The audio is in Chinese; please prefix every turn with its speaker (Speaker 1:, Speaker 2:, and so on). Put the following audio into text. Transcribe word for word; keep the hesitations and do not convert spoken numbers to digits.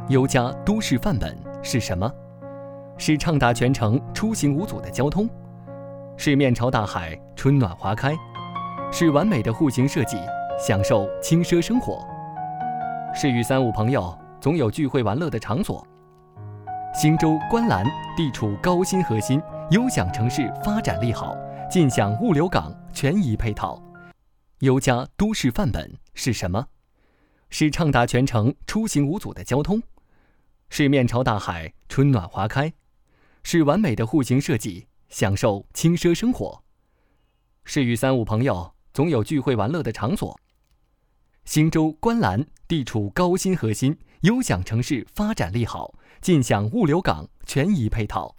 Speaker 1: 优家都市范本是什么？是畅达全城出行无阻的交通，是面朝大海春暖花开，是完美的户型设计，享受轻奢生活，是与三五朋友总有聚会玩乐的场所。新洲观澜地处高新核心，优享城市发展利好，尽享物流港全宜配套。优家都市范本是什么？是畅达全城出行无阻的交通，是面朝大海春暖花开，是完美的户型设计，享受轻奢生活，是与三五朋友总有聚会玩乐的场所。新洲观澜地处高新核心，优享城市发展利好，尽享物流港全宜配套。